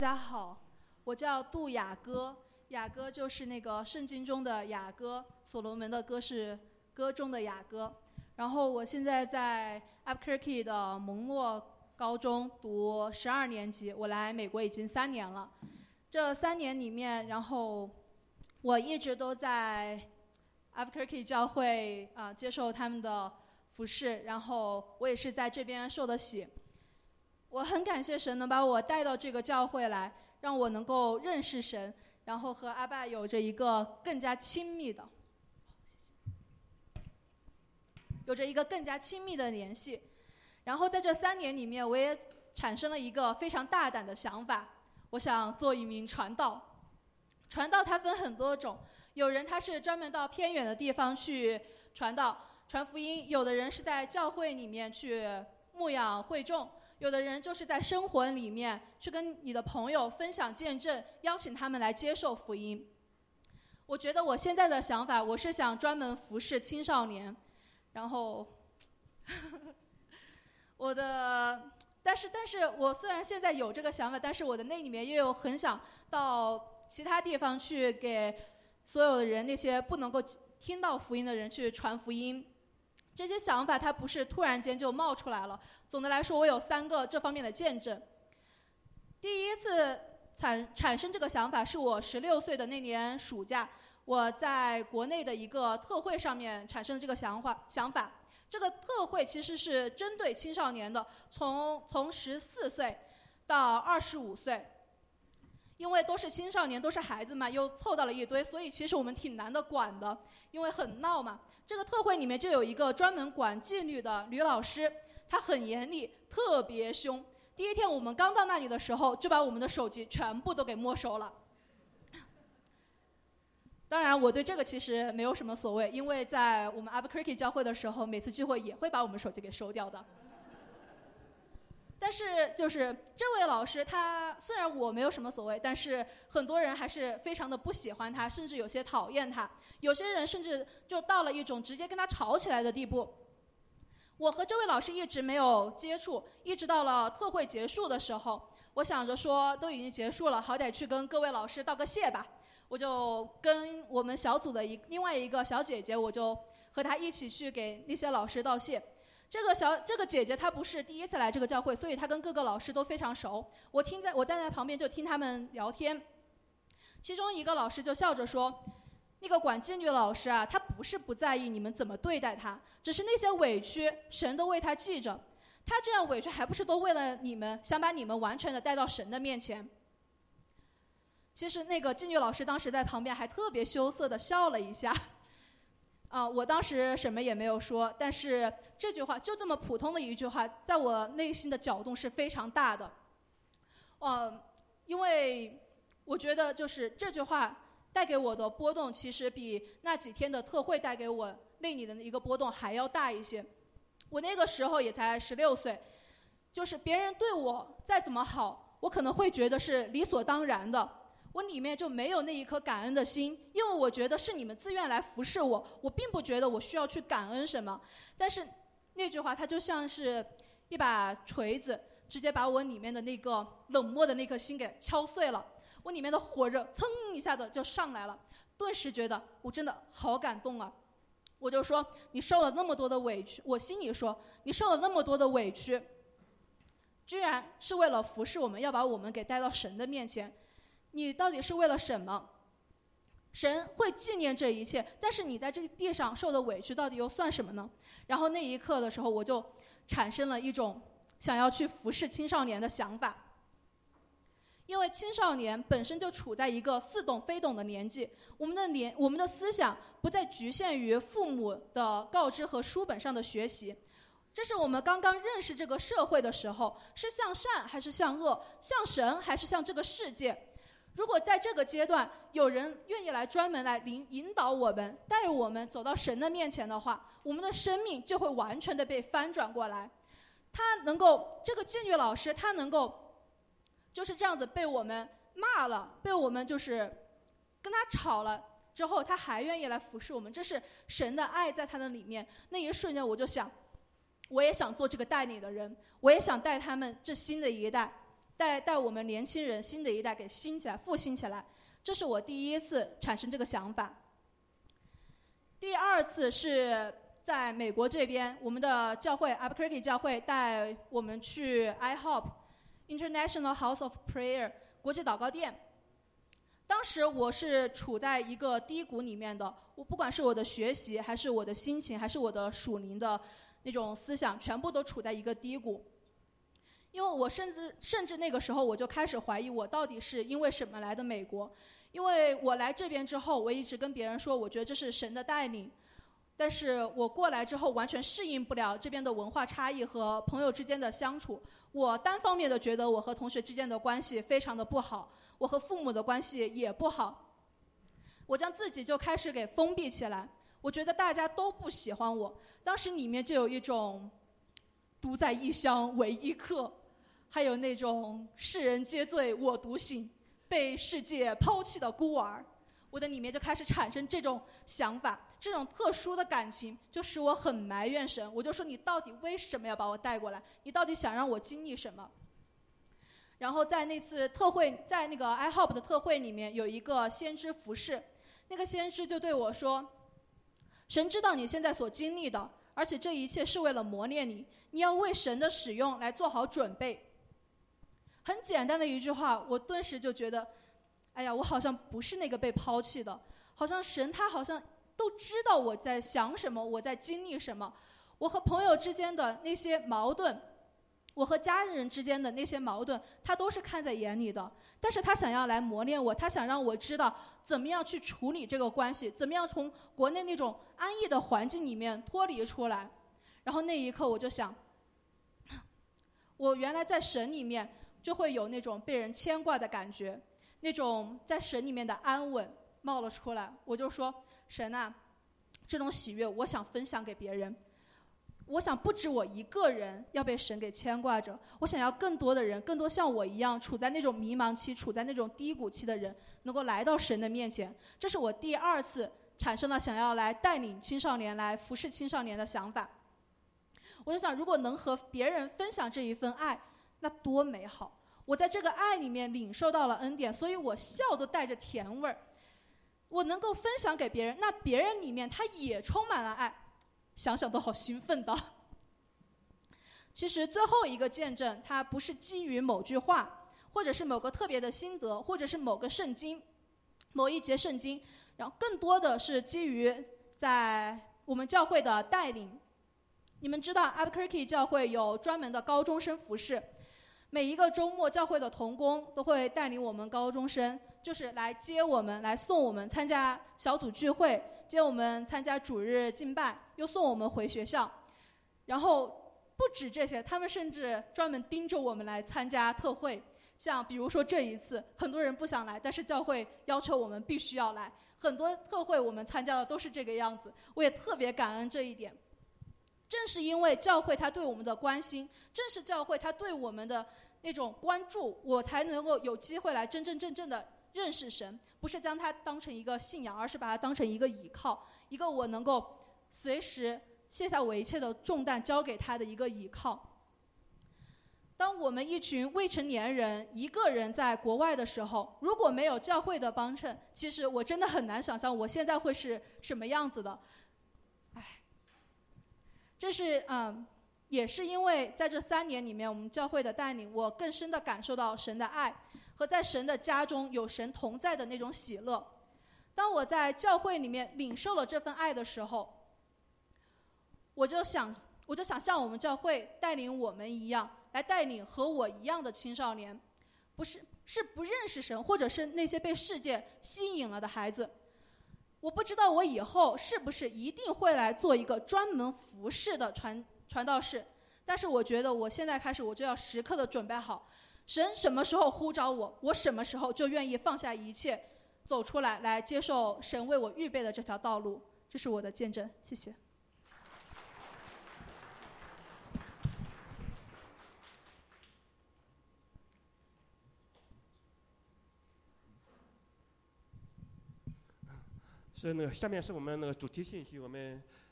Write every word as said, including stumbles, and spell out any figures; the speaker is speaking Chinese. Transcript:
大家好，我叫杜雅歌，雅歌就是那个圣经中的雅歌，所罗门的歌是歌中的雅歌。然后我现在在 Albuquerque 的蒙诺高中读十二年级，我来美国已经三年了。这三年里面，然后我一直都在 Albuquerque 教会啊、呃、接受他们的服侍，然后我也是在这边受的洗。我很感谢神能把我带到这个教会来，让我能够认识神，然后和阿爸有着一个更加亲密的，有着一个更加亲密的联系。然后在这三年里面，我也产生了一个非常大胆的想法，我想做一名传道。传道它分很多种，有人他是专门到偏远的地方去传道、传福音，有的人是在教会里面去牧养会众，有的人就是在生活里面去跟你的朋友分享见证，邀请他们来接受福音。我觉得我现在的想法，我是想专门服侍青少年，然后我的但是但是我虽然现在有这个想法，但是我的内里面也有很想到其他地方去给所有的人，那些不能够听到福音的人去传福音。这些想法它不是突然间就冒出来了。总的来说，我有三个这方面的见证。第一次产产生这个想法是我十六岁的那年暑假，我在国内的一个特会上面产生的这个想法想法。这个特会其实是针对青少年的，从从十四岁到二十五岁。因为都是青少年，都是孩子嘛，又凑到了一堆，所以其实我们挺难的管的，因为很闹嘛。这个特会里面就有一个专门管纪律的吕老师，他很严厉，特别凶。第一天我们刚到那里的时候，就把我们的手机全部都给没收了。当然我对这个其实没有什么所谓，因为在我们 Albuquerque 教会的时候，每次聚会也会把我们手机给收掉的。但是就是这位老师，他虽然我没有什么所谓，但是很多人还是非常的不喜欢他，甚至有些讨厌他，有些人甚至就到了一种直接跟他吵起来的地步。我和这位老师一直没有接触，一直到了特会结束的时候，我想着说都已经结束了，好歹去跟各位老师道个谢吧。我就跟我们小组的一另外一个小姐姐，我就和她一起去给那些老师道谢。这个小这个姐姐她不是第一次来这个教会，所以她跟各个老师都非常熟。我听在我站在旁边就听他们聊天，其中一个老师就笑着说：“那个管纪律的老师啊，他不是不在意你们怎么对待他，只是那些委屈神都为他记着，他这样委屈还不是都为了你们，想把你们完全的带到神的面前。”其实那个纪律老师当时在旁边还特别羞涩的笑了一下。啊，我当时什么也没有说，但是这句话就这么普通的一句话，在我内心的搅动是非常大的。呃，因为我觉得就是这句话带给我的波动，其实比那几天的特会带给我内里的一个波动还要大一些。我那个时候也才十六岁，就是别人对我再怎么好，我可能会觉得是理所当然的。我里面就没有那一颗感恩的心，因为我觉得是你们自愿来服侍我，我并不觉得我需要去感恩什么。但是那句话它就像是一把锤子，直接把我里面的那个冷漠的那颗心给敲碎了，我里面的火热噌一下子就上来了，顿时觉得我真的好感动啊。我就说你受了那么多的委屈，我心里说你受了那么多的委屈，居然是为了服侍我们，要把我们给带到神的面前，你到底是为了什么？神会纪念这一切，但是你在这个地上受的委屈到底又算什么呢？然后那一刻的时候，我就产生了一种想要去服侍青少年的想法。因为青少年本身就处在一个似懂非懂的年纪，我们的年我们的思想不再局限于父母的告知和书本上的学习，这是我们刚刚认识这个社会的时候，是向善还是向恶，向神还是向这个世界。如果在这个阶段有人愿意来专门来引引导我们，带我们走到神的面前的话，我们的生命就会完全的被翻转过来。他能够这个纪律老师他能够就是这样子被我们骂了，被我们就是跟他吵了之后，他还愿意来服侍我们，这是神的爱在他的里面。那一瞬间我就想，我也想做这个带领的人，我也想带他们这新的一代， 带带我们年轻人新的一代给兴起来、复兴起来。这是我第一次产生这个想法。第二次是在美国这边，我们的教会 Albuquerque 教会带我们去 I H O P International House of Prayer 国际祷告殿。当时我是处在一个低谷里面的，我不管是我的学习，还是我的心情，还是我的属灵的那种思想，全部都处在一个低谷。因为我甚至甚至那个时候我就开始怀疑，我到底是因为什么来的美国？因为我来这边之后，我一直跟别人说，我觉得这是神的带领。但是我过来之后完全适应不了这边的文化差异和朋友之间的相处，我单方面的觉得我和同学之间的关系非常的不好，我和父母的关系也不好，我将自己就开始给封闭起来，我觉得大家都不喜欢我，当时里面就有一种独在异乡为异客，还有那种世人皆醉我独醒，被世界抛弃的孤儿，我的里面就开始产生这种想法，这种特殊的感情就使我很埋怨神。我就说，你到底为什么要把我带过来？你到底想让我经历什么？然后在那次特会，在那个 I H O P 的特会里面，有一个先知服侍，那个先知就对我说，神知道你现在所经历的，而且这一切是为了磨练你，你要为神的使用来做好准备。很简单的一句话，我顿时就觉得，哎呀，我好像不是那个被抛弃的，好像神他好像都知道我在想什么，我在经历什么。我和朋友之间的那些矛盾，我和家人之间的那些矛盾，他都是看在眼里的。但是他想要来磨练我，他想让我知道怎么样去处理这个关系，怎么样从国内那种安逸的环境里面脱离出来。然后那一刻我就想，我原来在神里面就会有那种被人牵挂的感觉，那种在神里面的安稳冒了出来。我就说，神啊，这种喜悦我想分享给别人，我想不止我一个人要被神给牵挂着，我想要更多的人，更多像我一样处在那种迷茫期，处在那种低谷期的人能够来到神的面前。这是我第二次产生了想要来带领青少年，来服侍青少年的想法。我就想，如果能和别人分享这一份爱，那多美好。我在这个爱里面领受到了恩典，所以我笑都带着甜味儿。我能够分享给别人，那别人里面他也充满了爱，想想都好兴奋的。其实最后一个见证，它不是基于某句话，或者是某个特别的心得，或者是某个圣经，某一节圣经，然后更多的是基于在我们教会的带领。你们知道 Albuquerque 教会有专门的高中生服侍，每一个周末教会的同工都会带领我们高中生，就是来接我们，来送我们参加小组聚会，接我们参加主日敬拜，又送我们回学校。然后不止这些，他们甚至专门盯着我们来参加特会，像比如说这一次很多人不想来，但是教会要求我们必须要来，很多特会我们参加的都是这个样子，我也特别感恩这一点。正是因为教会他对我们的关心，正是教会他对我们的那种关注，我才能够有机会来真真正正的认识神，不是将它当成一个信仰，而是把它当成一个倚靠，一个我能够随时卸下我一切的重担交给他的一个倚靠。当我们一群未成年人一个人在国外的时候，如果没有教会的帮衬，其实我真的很难想象我现在会是什么样子的。唉，这是嗯，也是因为在这三年里面，我们教会的带领，我更深地感受到神的爱和在神的家中有神同在的那种喜乐。当我在教会里面领受了这份爱的时候，我就想，我就想像我们教会带领我们一样，来带领和我一样的青少年，不是是不认识神，或者是那些被世界吸引了的孩子。我不知道我以后是不是一定会来做一个专门服侍的传传道士，但是我觉得我现在开始，我就要时刻的准备好，神什么时候呼召我，我什么时候就愿意放下一切，走出来，来接受神为我预备的这条道路。这是我的见证，谢谢。 是那个下面是我们那个主题信息，我们